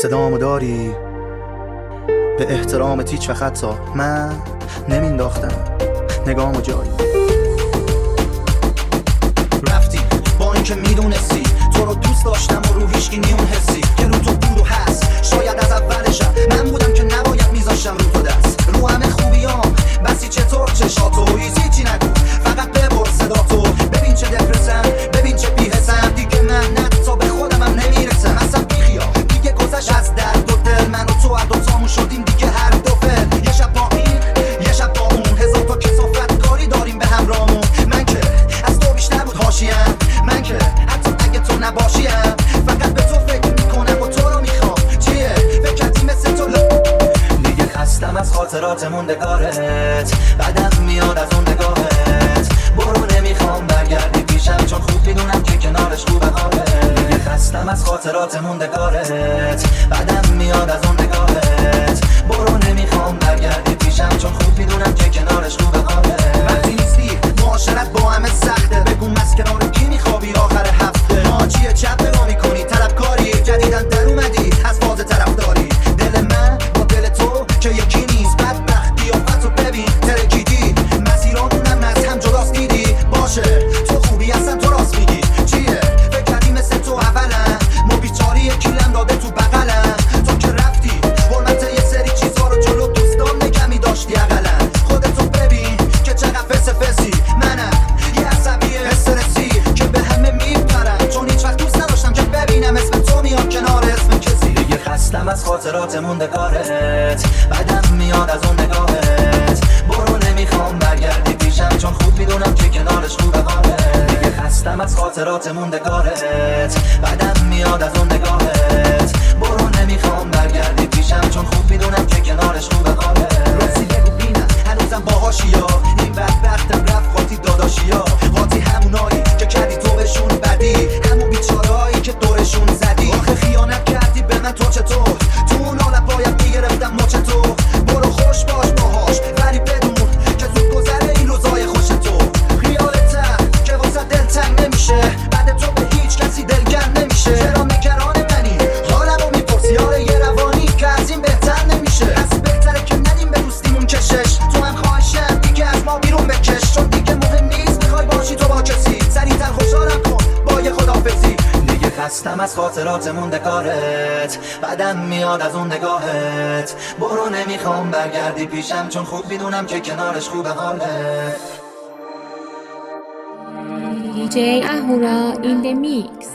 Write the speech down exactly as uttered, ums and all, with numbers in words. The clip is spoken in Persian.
صدامو داری به احترامت هیچ وقت تا من نمینداختم نگامو جایی. رفتی با اینکه میدونستی تو رو دوست داشتم و رو هیچکی نیون حسی که رو تو بود و هست. شاید از اولشم من بودم که نباید میذاشتم رو تو دست رو همه خوبیام. بسی چطور چشاتو هیچی نگو فقط ببر صداتو. ببین چه دپرسم ببین چه بی‌حسم دیگه من حتی به خودمم نمیرسم. اصلا بیخیال دیگه گذشت از درد و دل. من و تو هر دوتامون شدیم دیگه هر دو فل. یه شب با این یه شب با اون هزار تا کثافت کاری داریم به همراهمون. من که از تو بیشتر بود حاشیه‌ام. من که حتی اگه تو نباشیم فقط به تو فکر میکنم و تو رو میخوام. چیه فکر کردی مثل تو دیگه خستم از خاطرات موندگارت. بعدم میاد از اون نگاهت برو نمیخوام برگردی پیشم چون خوب میدونم که کنارش خوبه حالت. دیگه خستم از خاطرات موندگارت. بعدم میاد از اون نگاهت برو نمیخوام برگردی پیشم چون خوب میدونم که کنارش خوبه حالت. وقتی نیستی معاشرت با همه سخته. بگو از کنار کی میخوابی آخر هفته. ناچیه چپ نگاه میکنی طلبکاری جدیدن در اومدی از فاز طرفداری. دل من با دل تو که یکی نیست بدبخت قیافتو ببین ترکیدی. مسیرامونم از هم جداست دیدی باشه تو خوبی اصلا تو راست میگی. چیه فکر کردی مثل تو اولا ما بیچاری کیلم داده تو بغلم. تو که رفتی حرمت یه سری چیزها رو جلو دوستام نگمی داشتی اقلا. خودتو ببین که چقدر فس فسی منم یه عصبی استرسی که به همه میپرم چون هیچ وقت دوست نداشتم که ببینم اسم تو میاد کنار اسم کسی. دیگه خستم از خاطرات موندگارت. بعدم میاد از اون نگاهت برو نمیخوام برگردی پیشم چون خوب میدونم که کنارش خوبه حالت. دیگه خستم از خاطرات موندگارت. بعدم میاد از اون نگاهت برو نمیخوام برگردی پیشم چون خوب میدونم که کنارش خوبه حالت. راستی بگو بینم هنوزم باهاشیا این بدبختم رفت قاطی داداشیا. قاطی همونایی که کردی تو بهشون بدی همون بیچارهایی که دورشون زدی. آخه خیانت کردی به من تو چطور تو اون حالت باید میگرفتم ما چطور. برو خوش باش باهاش ولی بدون که زود گذره این روزای خوش تو. خیالتم که واسه دل تنگ نمیشه بعد تو به هیچ کسی دلگرم نمیشه. چرا نگران منی حالمو میپرسی آره یه روانی که از این بهتر نمیشه. از بهتره که ندیم به دوستیمون کشش. تو هم خواهشم دیگه از ما بیرون بکش چون دیگه مهم نیست میخوای باشی تو با کسی. سریعتر خوشحالم کن با یه خدافزی. دیگه خستم از خاطرات موندگارت. بعدم میاد از اون نگاهت برو نمیخوام برگردی پیشم چون خوب میدونم که کنارش خوبه حالت. دی جی Ahura in the mix.